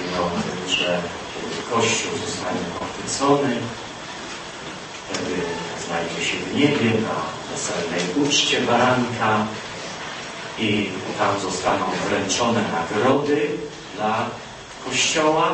mówimy o tym, że kiedy Kościół zostanie pochwycony, wtedy znajdzie się w niebie na weselnej uczcie baranka i tam zostaną wręczone nagrody dla Kościoła.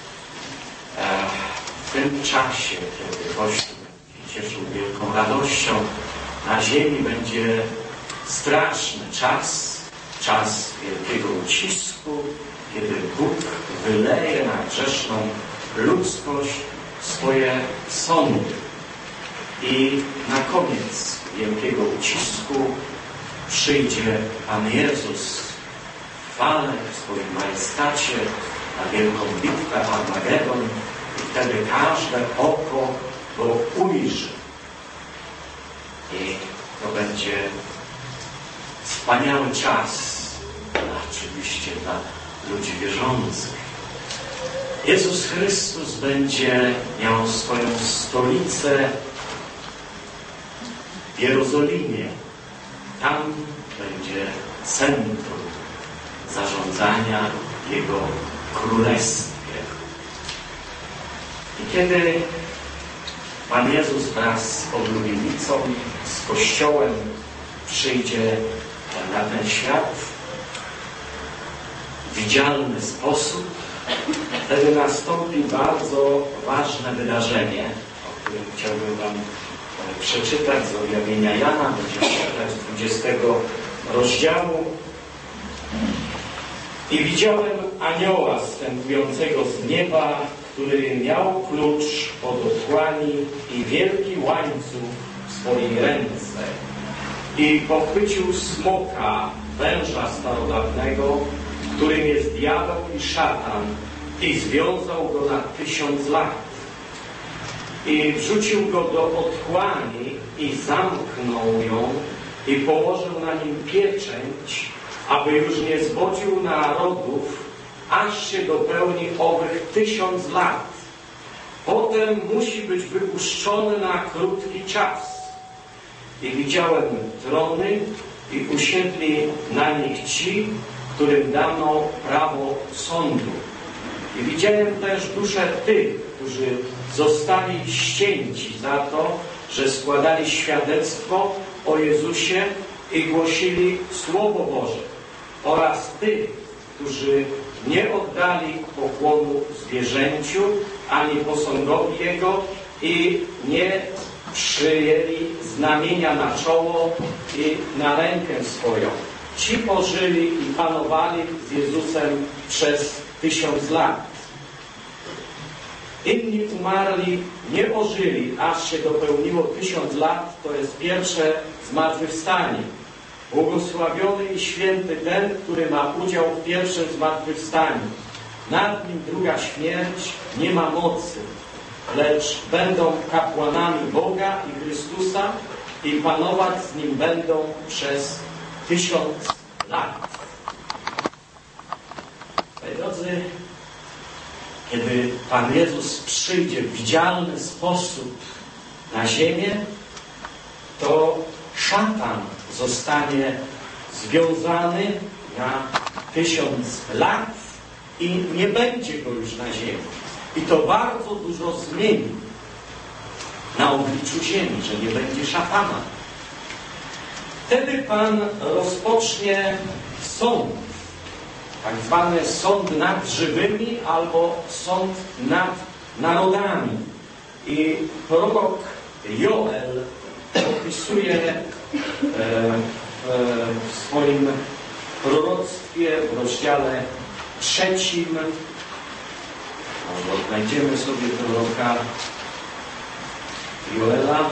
W tym czasie, kiedy Kościół będzie cieszył wielką radością, na ziemi będzie straszny czas wielkiego ucisku, kiedy Bóg wyleje na grzeszną ludzkość swoje sądy. I na koniec wielkiego ucisku przyjdzie Pan Jezus w chwale, w swoim majestacie, na wielką bitwę Armagedon i wtedy każde oko go ujrzy. I to będzie wspaniały czas, oczywiście dla ludzi wierzących. Jezus Chrystus będzie miał swoją stolicę w Jerozolimie. Tam będzie centrum zarządzania Jego królestwie. I kiedy Pan Jezus wraz z oblubienicą, z Kościołem przyjdzie na ten świat w widzialny sposób, wtedy nastąpi bardzo ważne wydarzenie, o którym chciałbym Wam przeczytać z objawienia Jana. Będziemy czytać z 20 rozdziału. I widziałem anioła zstępującego z nieba, który miał klucz od otchłani i wielki łańcuch w swojej ręce. I pochwycił smoka, węża starodawnego, którym jest diabeł i szatan, i związał go na 1000 lat. I wrzucił go do otchłani i zamknął ją i położył na nim pieczęć, aby już nie zwodził narodów, aż się dopełni owych 1000 lat. Potem musi być wypuszczony na krótki czas. I widziałem trony i usiedli na nich ci, którym dano prawo sądu. I widziałem też dusze tych, którzy zostali ścięci za to, że składali świadectwo o Jezusie i głosili Słowo Boże, oraz tych, którzy nie oddali pokłonu zwierzęciu ani posągowi Jego i nie przyjęli znamienia na czoło i na rękę swoją. Ci pożyli i panowali z Jezusem przez 1000 lat. Inni umarli, nie ożyli, aż się dopełniło 1000 lat, to jest pierwsze zmartwychwstanie. Błogosławiony i święty ten, który ma udział w pierwszym zmartwychwstaniu. Nad nim druga śmierć nie ma mocy, lecz będą kapłanami Boga i Chrystusa i panować z nim będą przez 1000 lat. Moi drodzy, kiedy Pan Jezus przyjdzie w widzialny sposób na ziemię, to szatan zostanie związany na 1000 lat i nie będzie go już na ziemi. I to bardzo dużo zmieni na obliczu ziemi, że nie będzie szatana. Wtedy Pan rozpocznie sąd, tak zwany sąd nad żywymi albo sąd nad narodami. I prorok Joel opisuje w swoim proroctwie w rozdziale 3, może odnajdziemy sobie proroka Joela.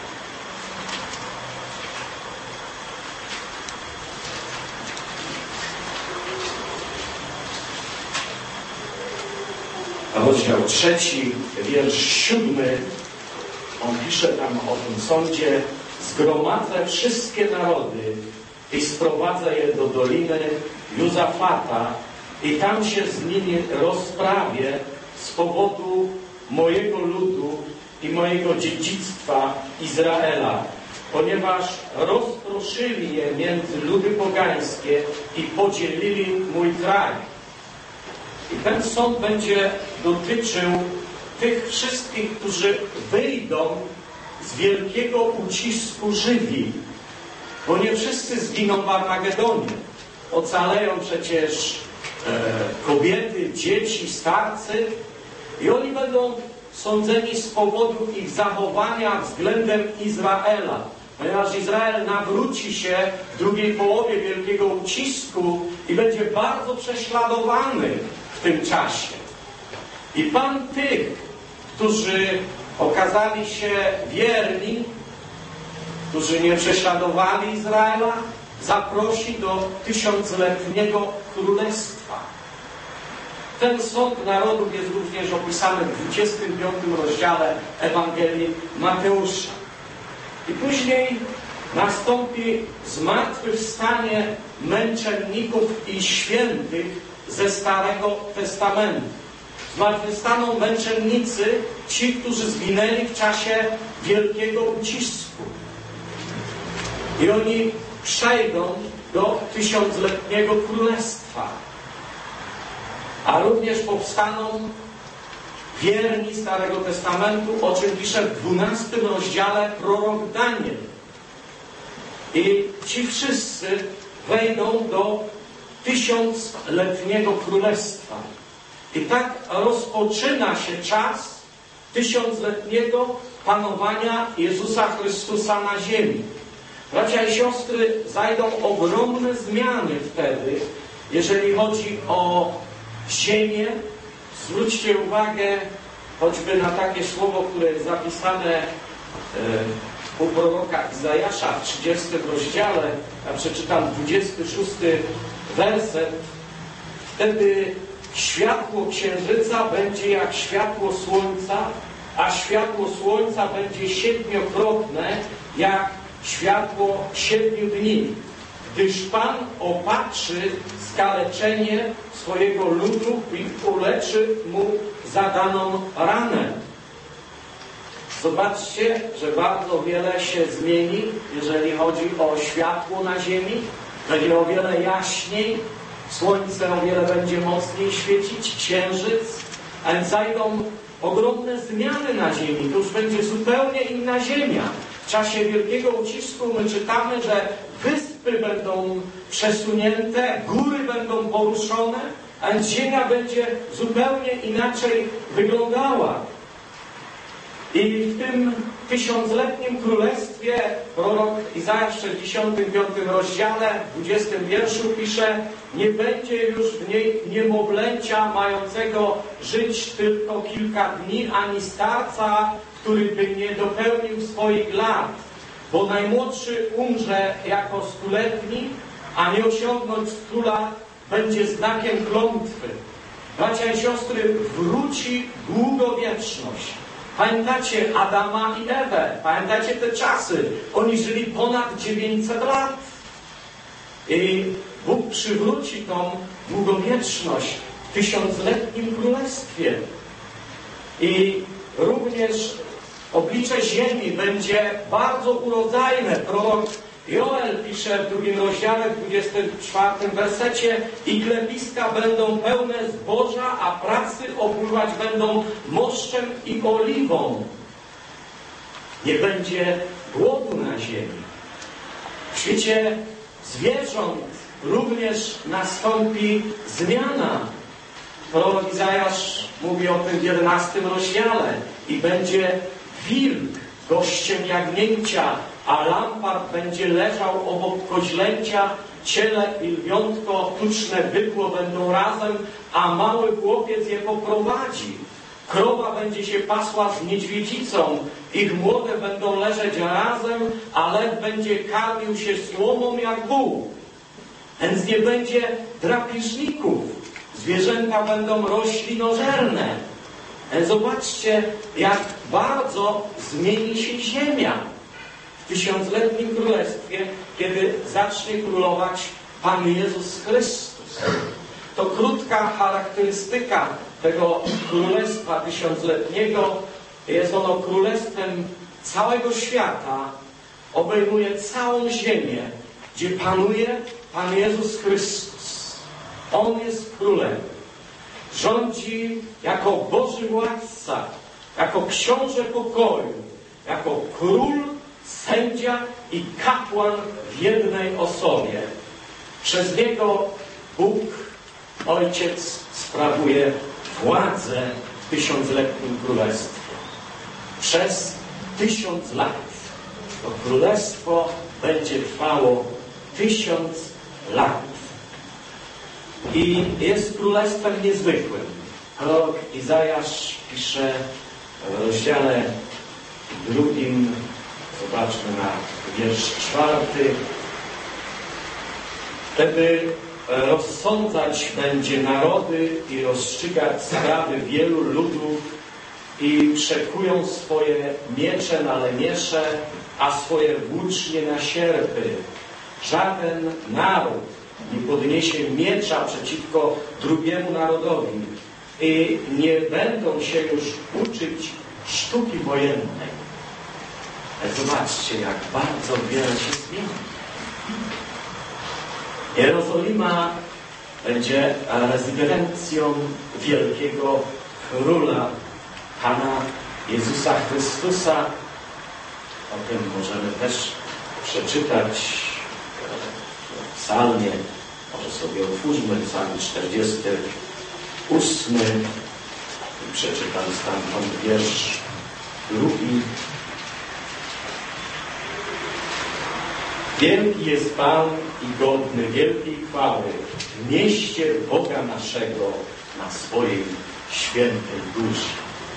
Rozdział 3, wiersz 7. On pisze tam o tym sądzie: zgromadzę wszystkie narody i sprowadzę je do doliny Józafata i tam się z nimi rozprawię z powodu mojego ludu i mojego dziedzictwa Izraela, ponieważ rozproszyli je między ludy pogańskie i podzielili mój kraj. I ten sąd będzie dotyczył tych wszystkich, którzy wyjdą z wielkiego ucisku żywi. Bo nie wszyscy zginą w Armagedonie. Ocaleją przecież kobiety, dzieci, starcy i oni będą sądzeni z powodu ich zachowania względem Izraela. Ponieważ Izrael nawróci się w drugiej połowie wielkiego ucisku i będzie bardzo prześladowany w tym czasie. I Pan tych, którzy okazali się wierni, którzy nie prześladowali Izraela, zaprosi do 1000-letniego królestwa. Ten sąd narodów jest również opisany w 25 rozdziale Ewangelii Mateusza. I później nastąpi zmartwychwstanie męczenników i świętych ze Starego Testamentu. Zmartwychwstaną męczennicy, ci, którzy zginęli w czasie wielkiego ucisku. I oni przejdą do 1000-letniego królestwa. A również powstaną wierni Starego Testamentu, o czym pisze w 12 rozdziale prorok Daniel. I ci wszyscy wejdą do 1000-letniego królestwa. I tak rozpoczyna się czas 1000-letniego panowania Jezusa Chrystusa na ziemi. Bracia i siostry, zajdą ogromne zmiany wtedy, jeżeli chodzi o ziemię. Zwróćcie uwagę choćby na takie słowo, które jest zapisane u proroka Izajasza w 30 rozdziale. Ja przeczytam 26 werset. Wtedy światło księżyca będzie jak światło słońca, a światło słońca będzie siedmiokrotne jak światło 7 dni, gdyż Pan opatrzy skaleczenie swojego ludu i uleczy mu zadaną ranę. Zobaczcie, że bardzo wiele się zmieni, jeżeli chodzi o światło na ziemi. Będzie o wiele jaśniej, słońce o wiele będzie mocniej świecić, księżyc, a więc zajdą ogromne zmiany na ziemi. To już będzie zupełnie inna ziemia. W czasie wielkiego ucisku my czytamy, że wyspy będą przesunięte, góry będą poruszone, a więc ziemia będzie zupełnie inaczej wyglądała. I w tym 1000-letnim królestwie prorok Izajasz w 65 rozdziale, w 20 wierszu pisze: nie będzie już w niej niemowlęcia mającego żyć tylko kilka dni, ani starca, który by nie dopełnił swoich lat, bo najmłodszy umrze jako 100-letni, a nie osiągnąć 100 lat będzie znakiem klątwy. Bracia i siostry, wróci długowieczność. Pamiętacie Adama i Ewę? Pamiętacie te czasy? Oni żyli ponad 900 lat. I Bóg przywróci tą długowieczność w 1000-letnim królestwie. I również oblicze ziemi będzie bardzo urodzajne. Prorok Joel pisze w 2 rozdziale, w 24 wersecie: i klepiska będą pełne zboża, a pracy opływać będą moszczem i oliwą. Nie będzie głodu na ziemi. W świecie zwierząt również nastąpi zmiana. Prorok Izajasz mówi o tym w 11 rozdziale. I będzie wilk gościem jagnięcia, a lampart będzie leżał obok koźlęcia, ciele i lwiątko, tuczne bydło będą razem, a mały chłopiec je poprowadzi. Krowa będzie się pasła z niedźwiedzicą, ich młode będą leżeć razem, a lew będzie karmił się słomą jak wół. Więc nie będzie drapieżników, zwierzęta będą roślinożerne. Zobaczcie, jak bardzo zmieni się ziemia w 1000-letnim królestwie, kiedy zacznie królować Pan Jezus Chrystus. To krótka charakterystyka tego królestwa 1000-letniego. Jest ono królestwem całego świata, obejmuje całą ziemię, gdzie panuje Pan Jezus Chrystus. On jest królem. Rządzi jako Boży władca, jako książę pokoju, jako król, sędzia i kapłan w jednej osobie. Przez Niego Bóg, Ojciec, sprawuje władzę w tysiącletnim królestwie. Przez 1000 lat to królestwo będzie trwało 1000 lat. I jest królestwem niezwykłym. Prorok Izajasz pisze w rozdziale 2, zobaczmy na wiersz 4. Wtedy rozsądzać będzie narody i rozstrzygać sprawy wielu ludów i przekują swoje miecze na lemiesze, a swoje włócznie na sierpy. Żaden naród nie podniesie miecza przeciwko drugiemu narodowi i nie będą się już uczyć sztuki wojennej. Zobaczcie, jak bardzo wiele się zmieni. Jerozolima będzie rezydencją wielkiego króla, Pana Jezusa Chrystusa. O tym możemy też przeczytać w psalmie. Może sobie otwórzmy psalm 48 i przeczytam stamtąd wiersz 2. Wielki jest Pan i godny wielkiej chwały w mieście Boga naszego na swojej świętej górze.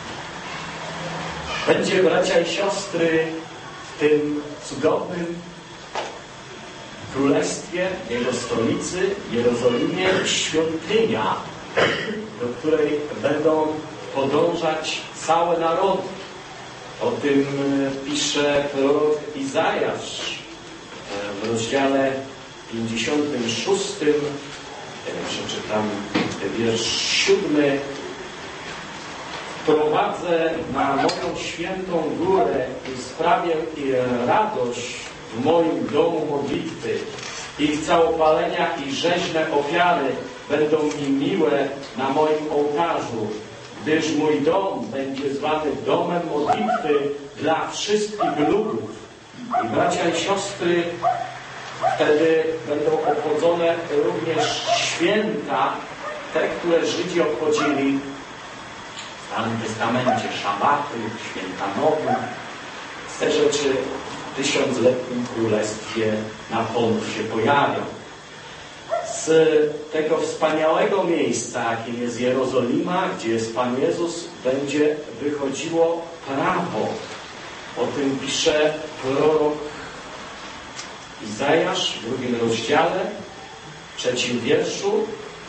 Będzie, bracia i siostry, w tym cudownym królestwie, jego stolicy, Jerozolimie, świątynia, do której będą podążać całe narody. O tym pisze prorok Izajasz w rozdziale 56, przeczytam wiersz 7. Prowadzę na moją świętą górę i sprawię radość w moim domu modlitwy. Ich całopalenia i rzeźne ofiary będą mi miłe na moim ołtarzu, gdyż mój dom będzie zwany domem modlitwy dla wszystkich ludów. I bracia i siostry, wtedy będą obchodzone również święta, te, które Żydzi obchodzili w Starym Testamencie, szabaty, święta nowe. Te rzeczy w 1000-letnim królestwie na ponów się pojawią. Z tego wspaniałego miejsca, jakim jest Jerozolima, gdzie jest Pan Jezus, będzie wychodziło prawo. O tym pisze prorok Izajasz w 2 rozdziale, 3 wierszu.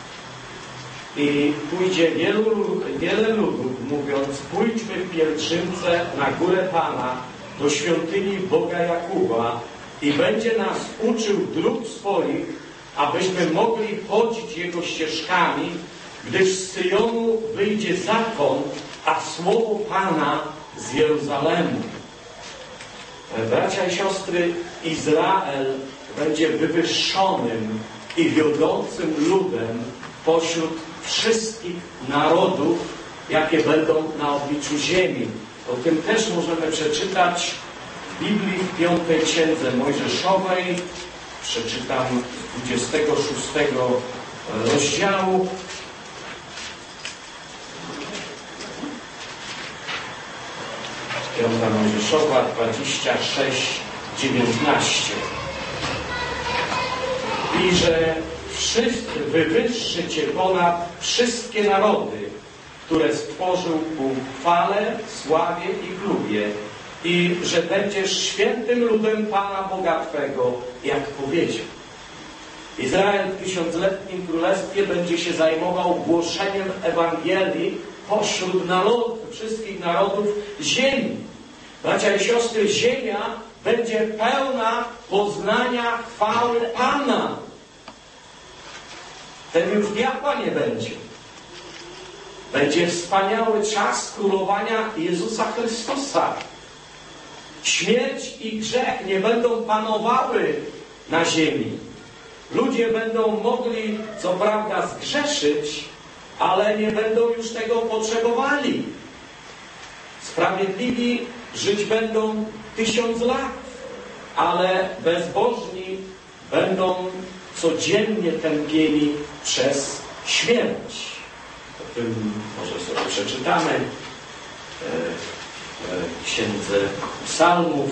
I pójdzie wiele ludów, mówiąc: pójdźmy w pielgrzymce na górę Pana, do świątyni Boga Jakuba, i będzie nas uczył dróg swoich, abyśmy mogli chodzić Jego ścieżkami, gdyż z Syjonu wyjdzie zakon, a słowo Pana z Jeruzalemu. Bracia i siostry, Izrael będzie wywyższonym i wiodącym ludem pośród wszystkich narodów, jakie będą na obliczu ziemi. O tym też możemy przeczytać w Biblii w 5 Księdze Mojżeszowej. Przeczytam z 26 rozdziału. Piąta Mojżeszowa 26:19. I że wywyższy Cię ponad wszystkie narody, które stworzył ku chwale, sławie i chlubie, i że będziesz świętym ludem Pana Boga Twego, jak powiedział. Izrael w 1000-letnim królestwie będzie się zajmował głoszeniem Ewangelii pośród narodów, wszystkich narodów ziemi. Bracia i siostry, ziemia będzie pełna poznania chwały Pana. Ten już diabła nie będzie. Będzie wspaniały czas królowania Jezusa Chrystusa. Śmierć i grzech nie będą panowały na ziemi. Ludzie będą mogli, co prawda, zgrzeszyć, ale nie będą już tego potrzebowali. Sprawiedliwi żyć będą 1000 lat, ale bezbożni będą codziennie tępieni przez śmierć. O tym może sobie przeczytamy w Księdze Psalmów.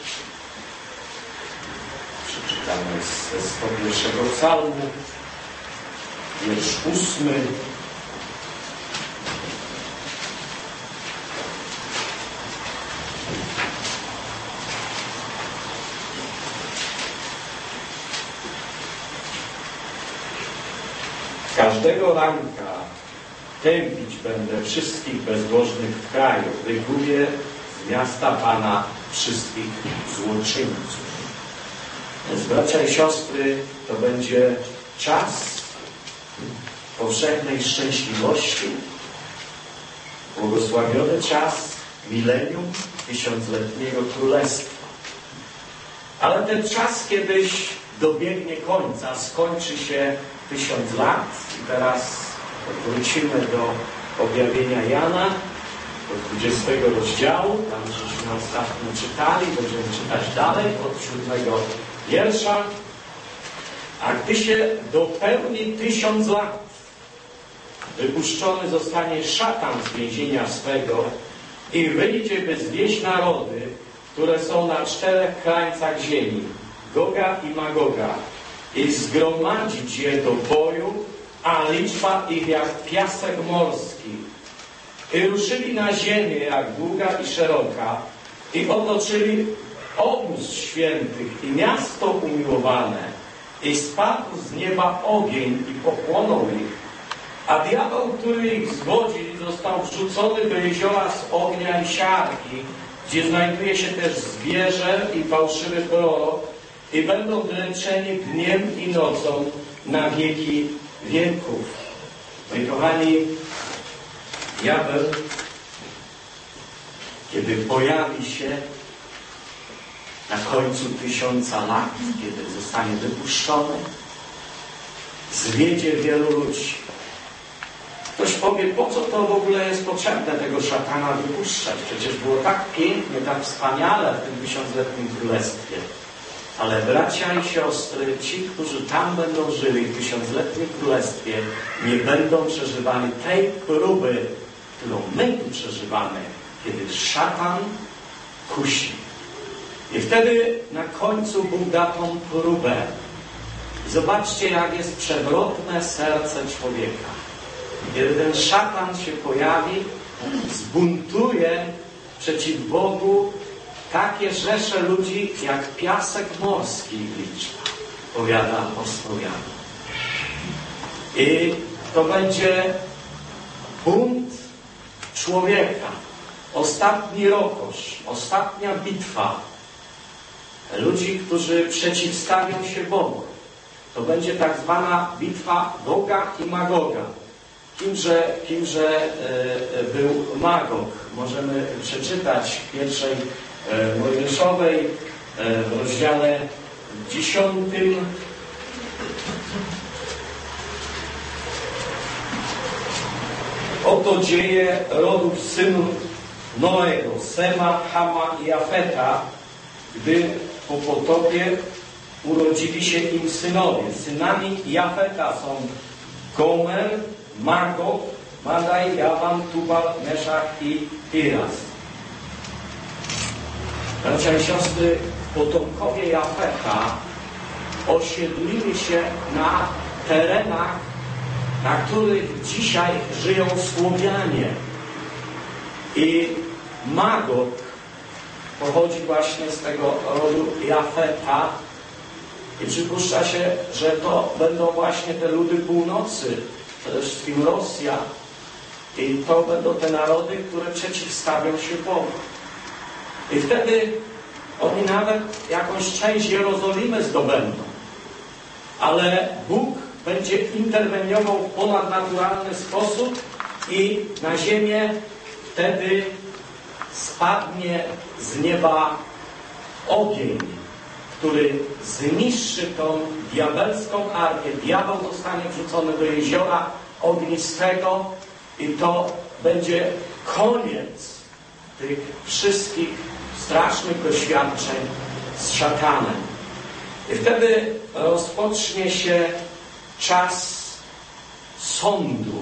Przeczytamy ze 101 Psalmu, wiersz 8. Każdego ranka tępić będę wszystkich bezbożnych w kraju, wygubię z miasta Pana wszystkich złoczyńców. Więc bracia i siostry, to będzie czas powszechnej szczęśliwości, błogosławiony czas milenium, 1000-letniego królestwa. Ale ten czas kiedyś dobiegnie końca, skończy się 1000 lat. I teraz wrócimy do objawienia Jana, do 20 rozdziału, tam żeśmy ostatnio czytali, będziemy czytać dalej od 7 wiersza. A gdy się dopełni 1000 lat, wypuszczony zostanie szatan z więzienia swego i wyjdzie, by zwieść narody, które są na 4 krańcach ziemi, Goga i Magoga, i zgromadzić je do boju, a liczba ich jak piasek morski. I ruszyli na ziemię jak długa i szeroka, i otoczyli obóz świętych i miasto umiłowane, i spadł z nieba ogień i pochłonął ich. A diabeł, który ich zwodził, został wrzucony do jeziora z ognia i siarki, gdzie znajduje się też zwierzę i fałszywy prorok, i będą dręczeni dniem i nocą na wieki wieków. No i kochani, diabeł, kiedy pojawi się na końcu 1000 lat, kiedy zostanie wypuszczony, zwiedzie wielu ludzi. Ktoś powie, po co to w ogóle jest potrzebne tego szatana wypuszczać? Przecież było tak pięknie, tak wspaniale w tym 1000-letnim królestwie. Ale bracia i siostry, ci, którzy tam będą żyli w 1000-letnim królestwie, nie będą przeżywali tej próby, którą my tu przeżywamy, kiedy szatan kusi. I wtedy na końcu Bóg da tą próbę. I zobaczcie, jak jest przewrotne serce człowieka. Kiedy ten szatan się pojawi, zbuntuje przeciw Bogu takie rzesze ludzi, jak piasek morski liczba, powiada apostoł Jan. I to będzie bunt człowieka, ostatni rokosz, ostatnia bitwa ludzi, którzy przeciwstawią się Bogu. To będzie tak zwana bitwa Goga i Magoga. Kimże był Magog? Możemy przeczytać w pierwszej Mojżeszowej w rozdziale 10. Oto dzieje rodów synów Noego, Sema, Hama i Jafeta, gdy po potopie urodzili się im synowie. Synami Jafeta są Gomer, Magog, Madaj, Jawan, Tubal, Meszach i Tiras. Bracia i siostry, potomkowie Jafeta osiedlili się na terenach, na których dzisiaj żyją Słowianie. I Magog pochodzi właśnie z tego rodu Jafeta i przypuszcza się, że to będą właśnie te ludy północy, przede wszystkim Rosja. I to będą te narody, które przeciwstawią się Bogu. I wtedy oni nawet jakąś część Jerozolimy zdobędą. Ale Bóg będzie interweniował w ponadnaturalny sposób i na ziemię wtedy spadnie z nieba ogień, który zniszczy tą diabelską armię. Diabeł zostanie wrzucony do jeziora ognistego i to będzie koniec tych wszystkich strasznych doświadczeń z szatanem. I wtedy rozpocznie się czas sądu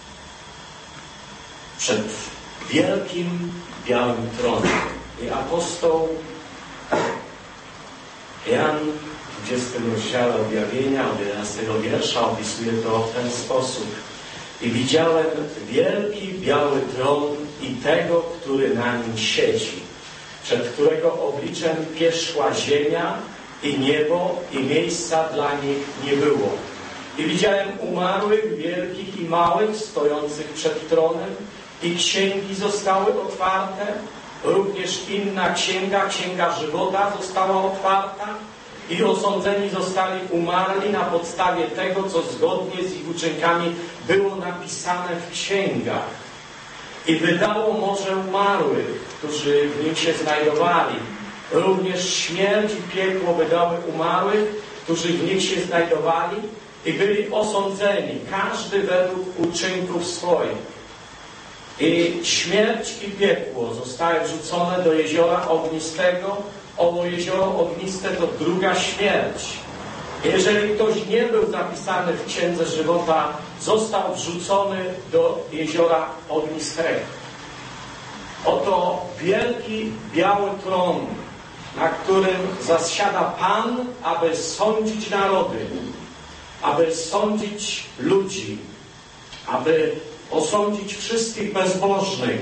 przed wielkim białym tronem. I apostoł Jan w 20 rozdziale objawienia od 11 wiersza opisuje to w ten sposób. I widziałem wielki biały tron i tego, który na nim siedzi, przed którego obliczem pierzchła ziemia i niebo i miejsca dla nich nie było. I widziałem umarłych, wielkich i małych, stojących przed tronem i księgi zostały otwarte. Również inna księga, księga żywota została otwarta i osądzeni zostali umarli na podstawie tego, co zgodnie z ich uczynkami było napisane w księgach. I wydało morze umarłych, którzy w nim się znajdowali. Również śmierć i piekło wydały umarłych, którzy w nich się znajdowali i byli osądzeni, każdy według uczynków swoich. I śmierć i piekło zostały wrzucone do jeziora ognistego. Owo jezioro ogniste to druga śmierć. Jeżeli ktoś nie był zapisany w Księdze Żywota, został wrzucony do jeziora ognistego. Oto wielki biały tron, na którym zasiada Pan, aby sądzić narody, aby sądzić ludzi, aby osądzić wszystkich bezbożnych.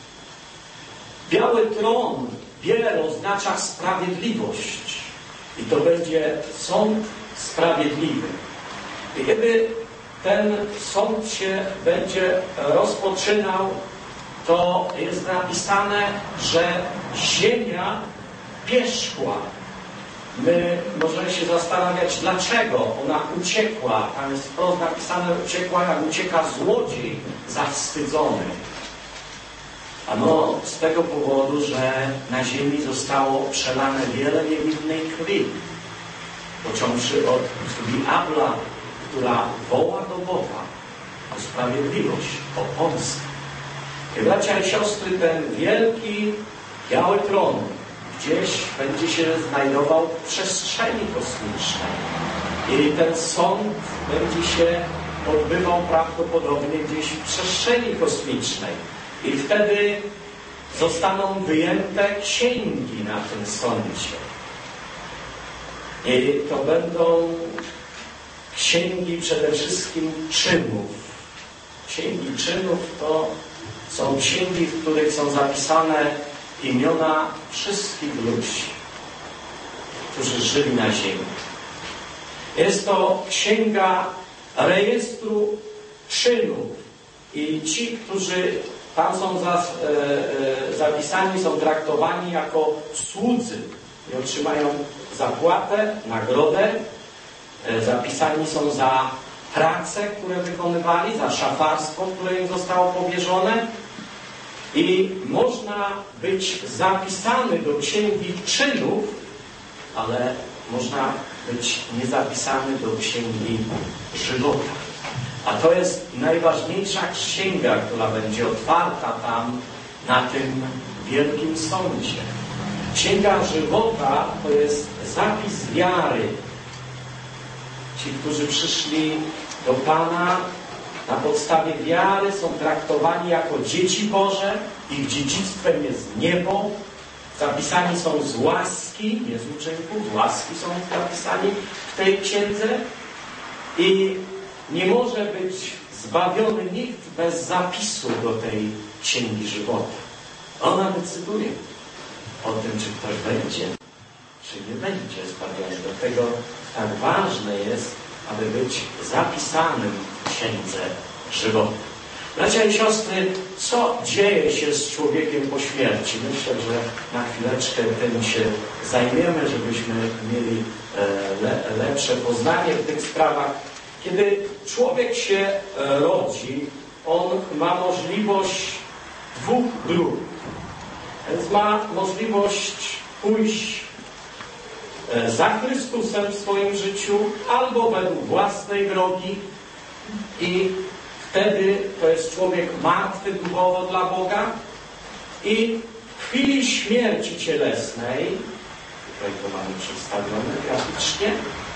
Biały tron wiele oznacza sprawiedliwość i to będzie sąd sprawiedliwy. I kiedy ten sąd się będzie rozpoczynał, to jest napisane, że ziemia pierzchła. My możemy się zastanawiać, dlaczego ona uciekła. Tam jest wprost napisane, uciekła jak ucieka złodziej zawstydzony. Ano z tego powodu, że na ziemi zostało przelane wiele niewinnej krwi. Począwszy od krwi Abla, która woła do Boga o sprawiedliwość, o pomstę. I bracia i siostry, ten wielki biały tron gdzieś będzie się znajdował w przestrzeni kosmicznej. I ten sąd będzie się odbywał prawdopodobnie gdzieś w przestrzeni kosmicznej. I wtedy zostaną wyjęte księgi na tym sądzie. I to będą księgi przede wszystkim czynów. Księgi czynów to są księgi, w których są zapisane imiona wszystkich ludzi, którzy żyli na ziemi. Jest to księga rejestru czynów i ci, którzy tam są zapisani, są traktowani jako słudzy i otrzymają zapłatę, nagrodę. Zapisani są za prace, które wykonywali, za szafarstwo, które im zostało powierzone. I można być zapisany do księgi czynów, ale można być niezapisany do księgi żywota. A to jest najważniejsza księga, która będzie otwarta tam na tym wielkim sądzie. Księga żywota to jest zapis wiary. Ci, którzy przyszli do Pana na podstawie wiary, są traktowani jako dzieci Boże. Ich dziedzictwem jest niebo. Zapisani są z łaski, nie z uczynków, z łaski są zapisani w tej księdze. I nie może być zbawiony nikt bez zapisu do tej księgi żywota. Ona decyduje o tym, czy ktoś będzie, czy nie będzie zbawiony. Dlatego tak ważne jest, aby być zapisanym w księdze żywota. Bracia i siostry, co dzieje się z człowiekiem po śmierci? Myślę, że na chwileczkę tym się zajmiemy, żebyśmy mieli lepsze poznanie w tych sprawach. Kiedy człowiek się rodzi, on ma możliwość dwóch dróg. Więc ma możliwość pójść za Chrystusem w swoim życiu albo według własnej drogi i wtedy to jest człowiek martwy duchowo dla Boga i w chwili śmierci cielesnej, tutaj to mamy przedstawione graficznie,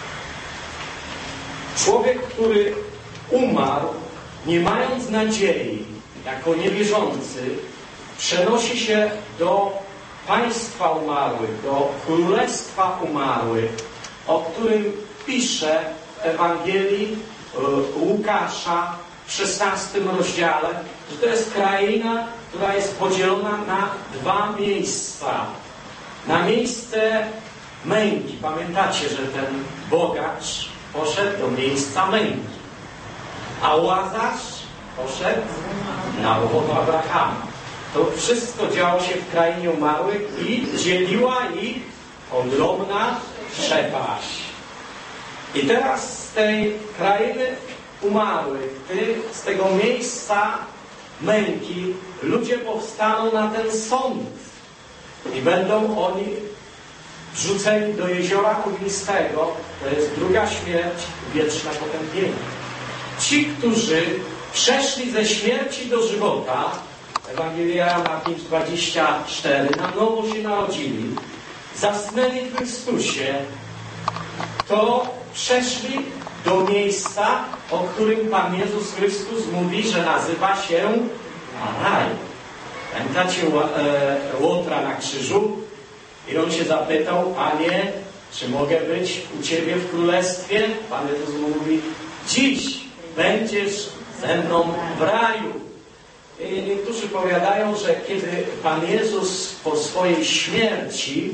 człowiek, który umarł, nie mając nadziei, jako niewierzący, przenosi się do państwa umarłych, do królestwa umarłych, o którym pisze w Ewangelii Łukasza w 16 rozdziale, że to jest kraina, która jest podzielona na dwa miejsca. Na miejsce męki. Pamiętacie, że ten bogacz poszedł do miejsca męki, a Łazarz poszedł na łono Abrahama. To wszystko działo się w krainie umarłych i dzieliła ich ogromna przepaść. I teraz z tej krainy umarłych, z tego miejsca męki, ludzie powstaną na ten sąd i będą oni wrzuceni do jeziora ognistego. To jest druga śmierć, wieczne potępienie. Ci, którzy przeszli ze śmierci do żywota, Ewangelia Jana 5:24, na nowo się narodzili, zasnęli w Chrystusie, to przeszli do miejsca, o którym Pan Jezus Chrystus mówi, że nazywa się raj. Pamiętacie Łotra na krzyżu? I on się zapytał: Panie, czy mogę być u Ciebie w królestwie? Pan Jezus mówi: dziś będziesz ze mną w raju. I niektórzy powiadają, że kiedy Pan Jezus po swojej śmierci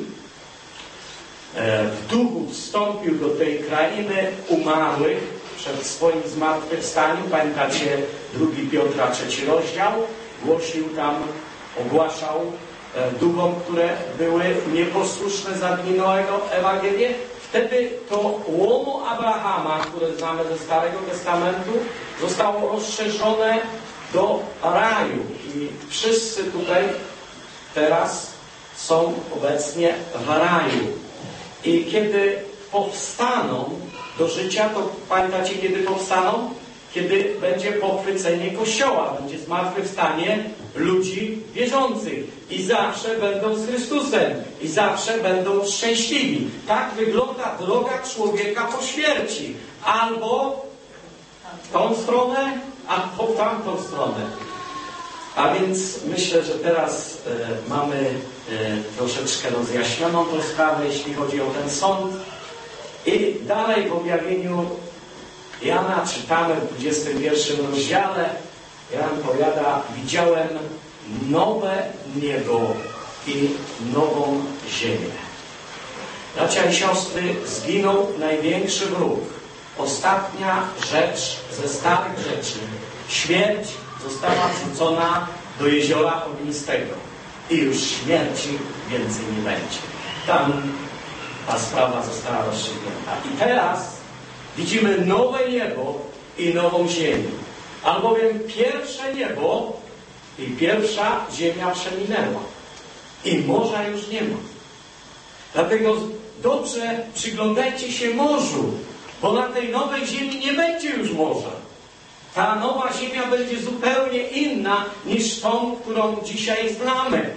w duchu wstąpił do tej krainy umarłych przed swoim zmartwychwstaniem, pamiętacie 2 Piotra 3 rozdział, głosił tam, ogłaszał duchom, które były nieposłuszne za dni Noego Ewangelię. Wtedy to łono Abrahama, które znamy ze Starego Testamentu, zostało rozszerzone do raju. I wszyscy tutaj teraz są obecnie w raju. I kiedy powstaną do życia, to pamiętacie, kiedy powstaną? Kiedy będzie pochwycenie Kościoła, będzie zmartwychwstanie ludzi wierzących. I zawsze będą z Chrystusem. I zawsze będą szczęśliwi. Tak wygląda droga człowieka po śmierci. Albo w tą stronę, albo w tamtą stronę. A więc myślę, że teraz mamy troszeczkę rozjaśnioną tą sprawę, jeśli chodzi o ten sąd. I dalej w objawieniu Jana czytamy w 21 rozdziale. Jan powiada: widziałem nowe niebo i nową ziemię. Bracia i siostry, zginął największy wróg. Ostatnia rzecz ze starych rzeczy. Śmierć została wrzucona do jeziora ognistego. I już śmierci więcej nie będzie. Tam ta sprawa została rozstrzygnięta. I teraz widzimy nowe niebo i nową ziemię. Albowiem pierwsze niebo i pierwsza ziemia przeminęła. I morza już nie ma. Dlatego dobrze przyglądajcie się morzu, bo na tej nowej ziemi nie będzie już morza. Ta nowa ziemia będzie zupełnie inna niż tą, którą dzisiaj znamy.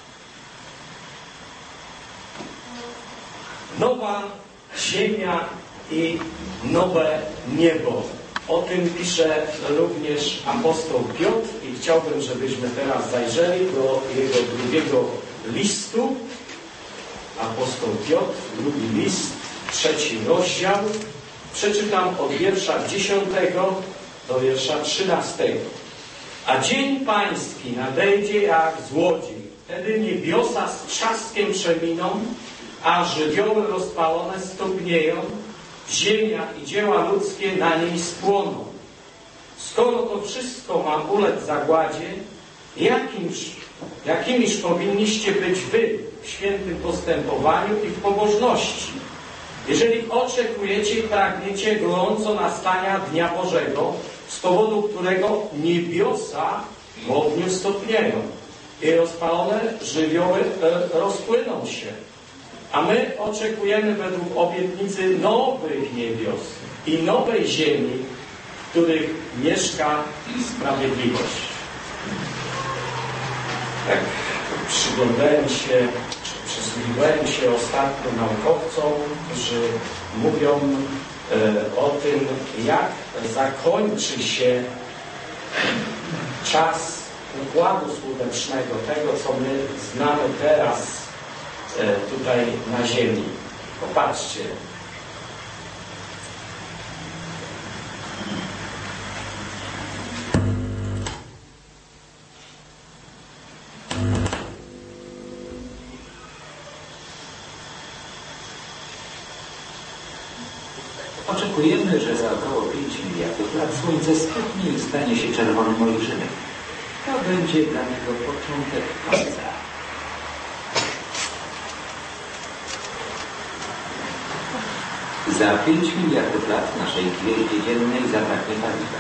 Nowa ziemia i nowe niebo. O tym pisze również apostoł Piotr i chciałbym, żebyśmy teraz zajrzeli do jego drugiego listu. Apostoł Piotr, drugi list, 3 rozdział. Przeczytam od wiersza 10 do wiersza 13. A dzień pański nadejdzie jak złodziej. Wtedy niebiosa z trzaskiem przeminą, a żywioły rozpalone stopnieją, ziemia i dzieła ludzkie na niej spłoną. Skoro to wszystko ma ulec zagładzie, jakimiż powinniście być wy w świętym postępowaniu i w pobożności, jeżeli oczekujecie i pragniecie gorąco nastania Dnia Bożego, z powodu którego niebiosa w ogniu stopnieją i rozpalone żywioły rozpłyną się. A my oczekujemy według obietnicy nowych niebios i nowej ziemi, w w których mieszka sprawiedliwość. Tak, przyglądałem się, czy przysłuchiwałem się ostatnio naukowcom, którzy mówią o tym, jak zakończy się czas układu słonecznego, tego, co my znamy teraz tutaj na Ziemi. Popatrzcie. Oczekujemy, że za około 5 miliardów lat Słońce spuchnie i stanie się czerwonym olbrzymem. To będzie dla niego początek końca. Za 5 miliardów lat naszej gwieździe dziennej zabraknie paliwa.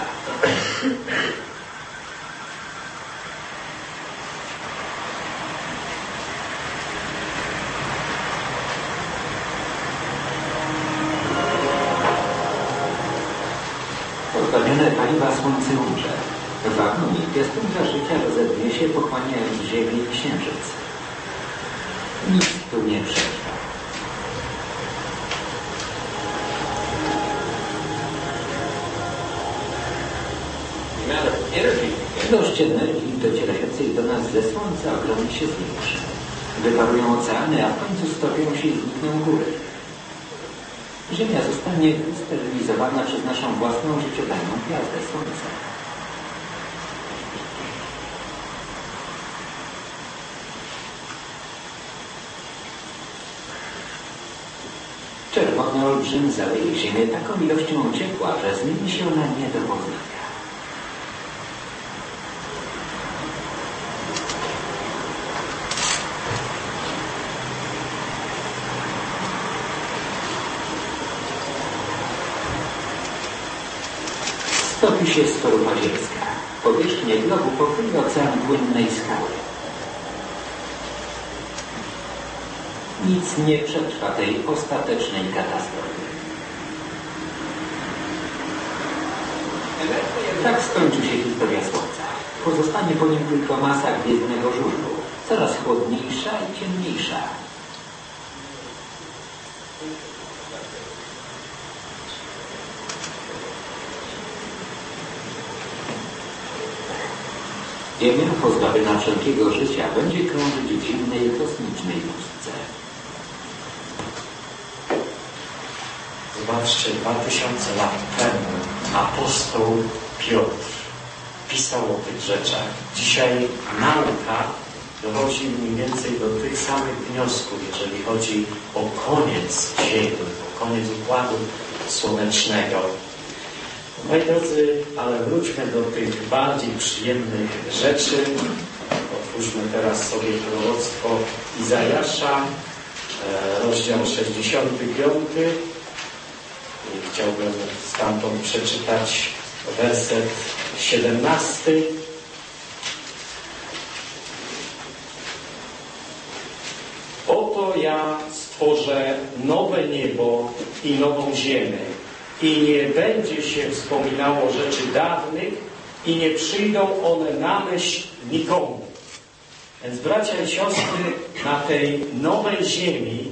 Pozbawione paliwa Słońce umrze. W agonii piastunka życia rozednie się, pochłaniając Ziemię i Księżyc. Nic tu nie przetrwa. Ilość energii docierającej do nas ze Słońca ogromnie się zwiększy. Wyparują oceany, a w końcu stopią się i znikną góry. Ziemia zostanie usterylizowana przez naszą własną życiodajną gwiazdę Słońca. Czerwony olbrzym zaleje Ziemię taką ilością ciepła, że zmieni się ona nie do poznania. Stopi się skorupa ziemska. Powierzchnię globu pokryje ocean płynnej skały. Nic nie przetrwa tej ostatecznej katastrofy. Tak skończy się historia Słońca. Pozostanie po nim tylko masa gwiezdnego żużlu, coraz chłodniejsza i ciemniejsza. Ziemia pozbawiona wszelkiego życia będzie krążyć w zimnej kosmicznej pustce. Zobaczcie, 2000 lat temu apostoł Piotr pisał o tych rzeczach. Dzisiaj nauka dochodzi mniej więcej do tych samych wniosków, jeżeli chodzi o koniec Ziemi, o koniec układu słonecznego. Moi drodzy, ale wróćmy do tych bardziej przyjemnych rzeczy. Otwórzmy teraz sobie proroctwo Izajasza, rozdział 65. I chciałbym stamtąd przeczytać werset 17. Oto ja stworzę nowe niebo i nową ziemię. I nie będzie się wspominało rzeczy dawnych i nie przyjdą one na myśl nikomu. Więc bracia i siostry, na tej nowej ziemi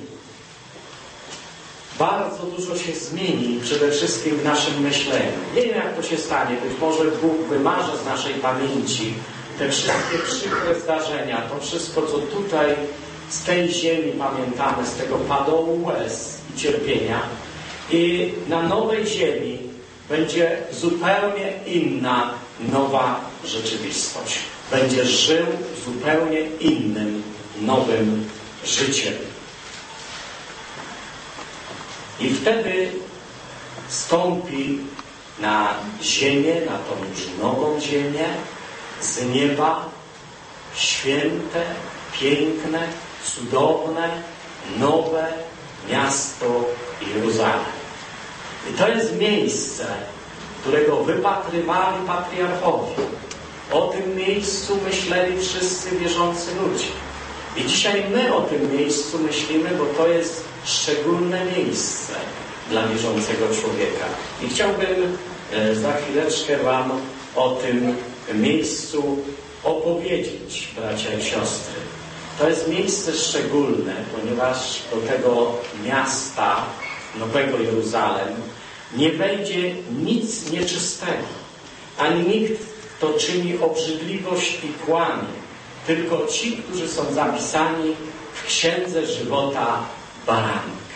bardzo dużo się zmieni, przede wszystkim w naszym myśleniu. Nie wiem, jak to się stanie. Być może Bóg wymaże z naszej pamięci te wszystkie przykre zdarzenia, to wszystko, co tutaj z tej ziemi pamiętamy, z tego padołu łez i cierpienia. I na nowej ziemi będzie zupełnie inna, nowa rzeczywistość. Będzie żył zupełnie innym, nowym życiem. I wtedy stąpi na ziemię, na tą już nową ziemię, z nieba święte, piękne, cudowne, nowe miasto Jeruzalem. I to jest miejsce, którego wypatrywali patriarchowie. O tym miejscu myśleli wszyscy wierzący ludzie. I dzisiaj my o tym miejscu myślimy, bo to jest szczególne miejsce dla wierzącego człowieka. I chciałbym za chwileczkę Wam o tym miejscu opowiedzieć, bracia i siostry. To jest miejsce szczególne, ponieważ do tego miasta Nowego Jeruzalem nie wejdzie nic nieczystego, ani nikt, kto czyni obrzydliwość i kłamie, tylko ci, którzy są zapisani w Księdze Żywota Baranka.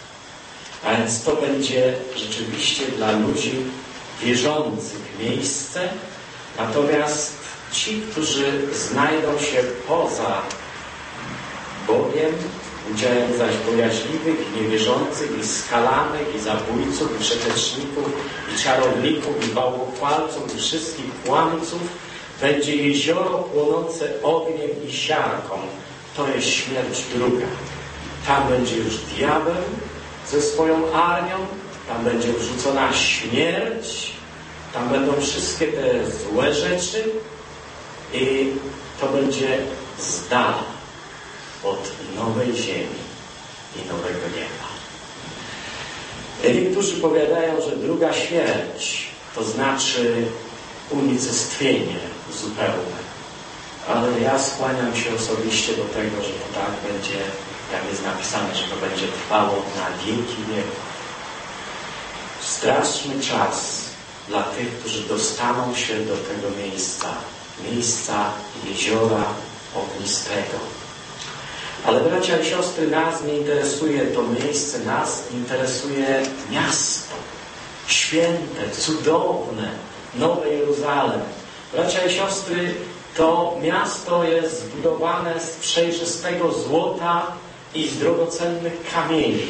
A więc to będzie rzeczywiście dla ludzi wierzących miejsce, natomiast ci, którzy znajdą się poza Bogiem, udziałem zaś bojaźliwych i niewierzących, i skalanych, i zabójców, i przeteczników, i czarowników, i bałwochwalców, i wszystkich kłamców, będzie jezioro płonące ogniem i siarką. To jest śmierć druga. Tam będzie już diabeł ze swoją armią, tam będzie wrzucona śmierć, tam będą wszystkie te złe rzeczy i to będzie z dala od nowej ziemi i nowego nieba. Niektórzy powiadają, że druga śmierć to znaczy unicestwienie zupełne. Ale ja skłaniam się osobiście do tego, że to tak będzie, jak jest napisane, że to będzie trwało na wieki wieków. Straszny czas dla tych, którzy dostaną się do tego miejsca jeziora ognistego. Ale bracia i siostry, nas nie interesuje to miejsce, nas interesuje miasto. Święte, cudowne, Nowe Jeruzalem. Bracia i siostry, to miasto jest zbudowane z przejrzystego złota i z drogocennych kamieni.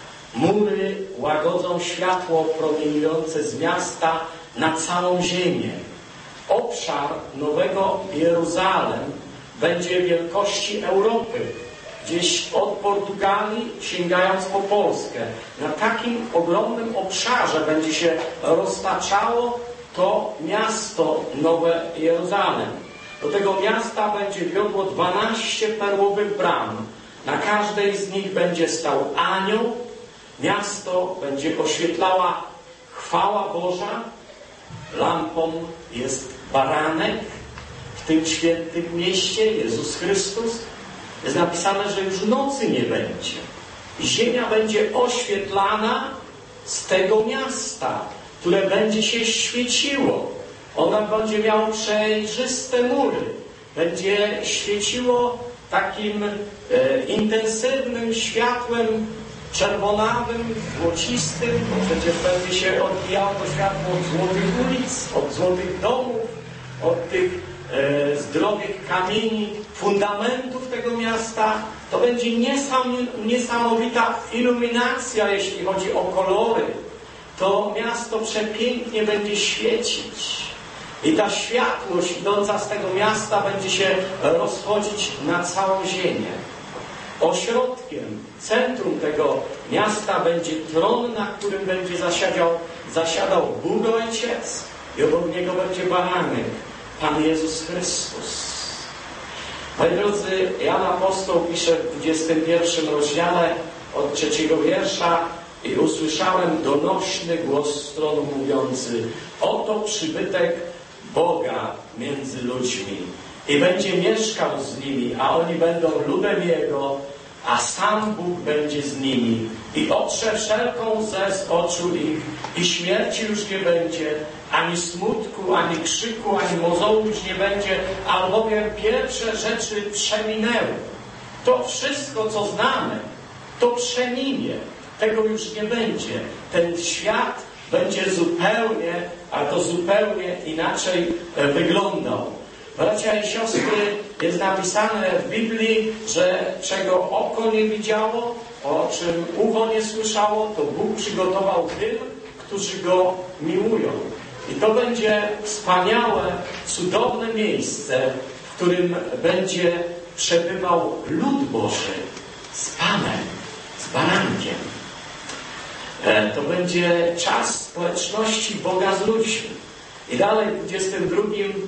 Mury łagodzą światło promieniujące z miasta na całą ziemię. Obszar Nowego Jeruzalem będzie wielkości Europy, gdzieś od Portugalii sięgając po Polskę. Na takim ogromnym obszarze będzie się roztaczało to miasto Nowe Jeruzalem. Do tego miasta będzie wiodło 12 perłowych bram. Na każdej z nich będzie stał anioł. Miasto będzie oświetlała chwała Boża. Lampą jest baranek w tym świętym mieście, Jezus Chrystus. Jest napisane, że już nocy nie będzie. Ziemia będzie oświetlana z tego miasta, które będzie się świeciło. Ona będzie miało przejrzyste mury. Będzie świeciło takim intensywnym światłem czerwonawym, złocistym, bo przecież będzie się odbijało to światło od złotych ulic, od złotych domów, od tych zdrowych kamieni, fundamentów tego miasta. To będzie niesamowita iluminacja, jeśli chodzi o kolory. To miasto przepięknie będzie świecić. I ta światłość idąca z tego miasta będzie się rozchodzić na całą ziemię. Ośrodkiem, centrum tego miasta będzie tron, na którym będzie zasiadał Bóg Ojciec i obok niego będzie baranek, Pan Jezus Chrystus. Moi drodzy, Jan Apostoł pisze w 21 rozdziale od 3 wiersza: i usłyszałem donośny głos z tronu mówiący: oto przybytek Boga między ludźmi i będzie mieszkał z nimi, a oni będą ludem Jego, a sam Bóg będzie z nimi i otrze wszelką łzę z oczu ich i śmierci już nie będzie, ani smutku, ani krzyku, ani mozołu już nie będzie, albowiem pierwsze rzeczy przeminęły. To wszystko, co znamy, to przeminie. Tego już nie będzie. Ten świat będzie zupełnie, a to zupełnie inaczej wyglądał. Bracia i siostry, jest napisane w Biblii, że czego oko nie widziało, o czym ucho nie słyszało, to Bóg przygotował tym, którzy Go miłują. I to będzie wspaniałe, cudowne miejsce, w którym będzie przebywał lud Boży z Panem, z Barankiem. To będzie czas społeczności Boga z ludźmi. I dalej w 22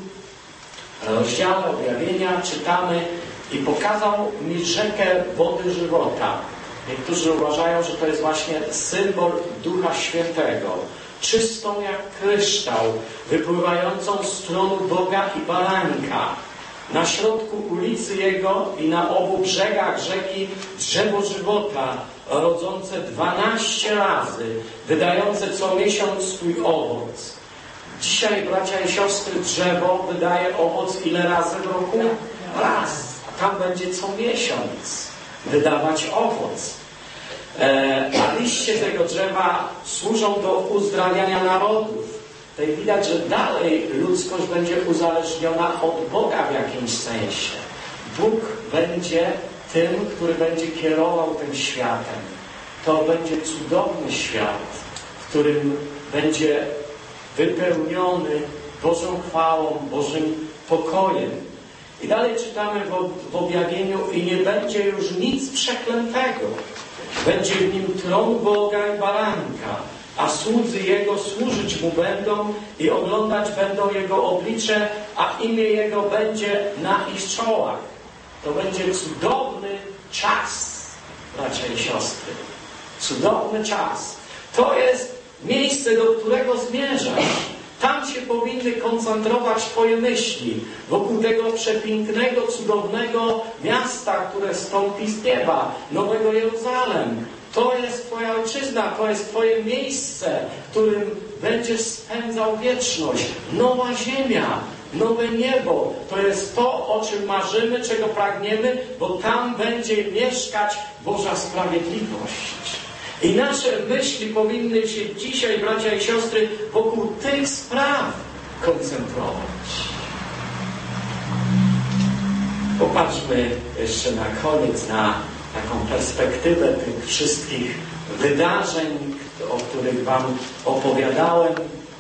rozdziale Objawienia czytamy: i pokazał mi rzekę wody żywota. Niektórzy uważają, że to jest właśnie symbol Ducha Świętego. czystą jak kryształ, wypływającą z tronu Boga i Baranka. Na środku ulicy Jego i na obu brzegach rzeki drzewo żywota, rodzące 12 razy, wydające co miesiąc swój owoc. Dzisiaj, bracia i siostry, drzewo wydaje owoc ile razy w roku? Raz. A tam będzie co miesiąc wydawać owoc. A liście tego drzewa służą do uzdrawiania narodów. Tutaj widać, że dalej ludzkość będzie uzależniona od Boga w jakimś sensie. Bóg będzie tym, który będzie kierował tym światem. To będzie cudowny świat, w którym będzie wypełniony Bożą chwałą, Bożym pokojem. I dalej czytamy w objawieniu: i nie będzie już nic przeklętego. Będzie w nim tron Boga i Baranka, a słudzy Jego służyć Mu będą i oglądać będą Jego oblicze, a imię Jego będzie na ich czołach. To będzie cudowny czas, bracia i siostry. Cudowny czas. To jest miejsce, do którego zmierzasz. Tam się powinny koncentrować Twoje myśli. Wokół tego przepięknego, cudownego miasta, które stąpi z nieba, Nowego Jeruzalem. To jest Twoja ojczyzna, to jest Twoje miejsce, w którym będziesz spędzał wieczność. Nowa ziemia, nowe niebo. To jest to, o czym marzymy, czego pragniemy, bo tam będzie mieszkać Boża sprawiedliwość. I nasze myśli powinny się dzisiaj, bracia i siostry, wokół tych spraw koncentrować. Popatrzmy jeszcze na koniec na taką perspektywę tych wszystkich wydarzeń, o których Wam opowiadałem.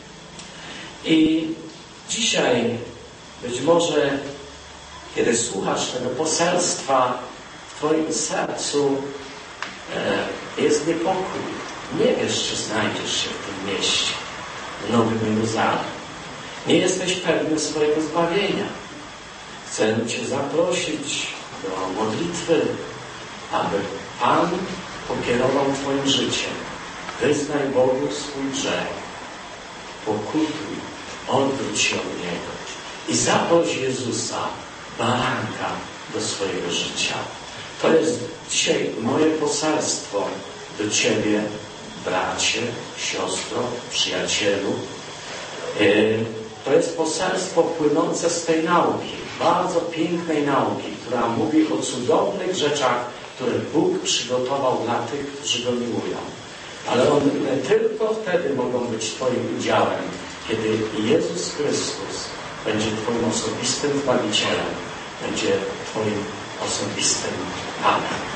I dzisiaj być może, kiedy słuchasz tego poselstwa, w Twoim sercu jest niepokój. Nie wiesz, czy znajdziesz się w tym mieście, w Nowym Jeruzalem. Nie jesteś pewny swojego zbawienia. Chcę Cię zaprosić do modlitwy, aby Pan pokierował Twoim życiem. Wyznaj Bogu swój grzech. Pokutuj, odwróć się od Niego i zaproś Jezusa, Baranka, do swojego życia. To jest dzisiaj moje poselstwo do Ciebie, bracie, siostro, przyjacielu. To jest poselstwo płynące z tej nauki, bardzo pięknej nauki, która mówi o cudownych rzeczach, które Bóg przygotował dla tych, którzy Go miłują. Ale one tylko wtedy mogą być Twoim udziałem, kiedy Jezus Chrystus będzie Twoim osobistym Zbawicielem, będzie Twoim osobistym Panem.